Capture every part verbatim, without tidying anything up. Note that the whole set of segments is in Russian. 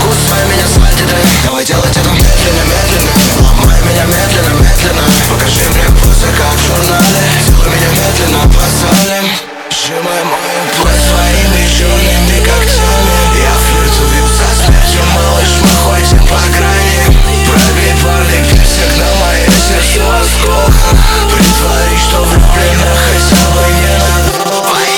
кусай меня, сваль ты, давай делать это медленно, медленно. Ломай меня медленно, медленно. Покажи мне позы, как в журнале. Целуй меня медленно по салям. Сжимай мою плоть своими черными когтями. Я флиртую со смертью, малыш, мы ходим по грани. Пробей парный песик на моей сердце осколка. Притвори, что влюблена, хотя бы ненадолго.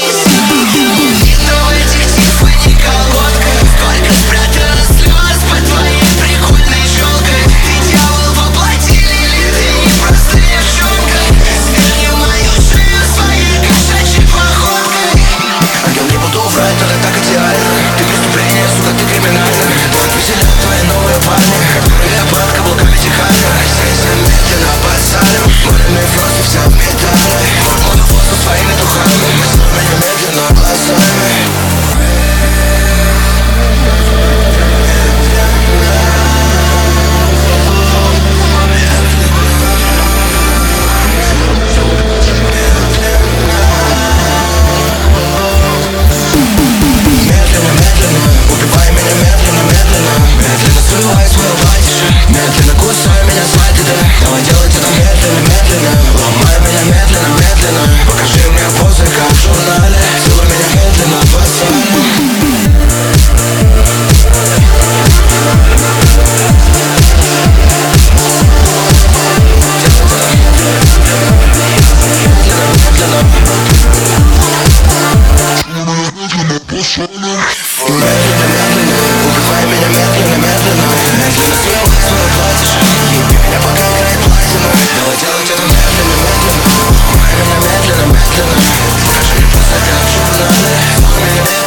Медленно кусай меня, сваль ты, давай делать это медленно, медленно. Ломай меня медленно, медленно. Покажи мне позы, как в журнале. Целуй меня медленно по салям. Медленно, медленно, убивай меня медленно, медленно. Медленно срывай свое платье, еби меня, пока играет платина. Давай делать это медленно, медленно. Ломай меня медленно, медленно. Покажи мне позы, как в журнале. Целуй меня медленно.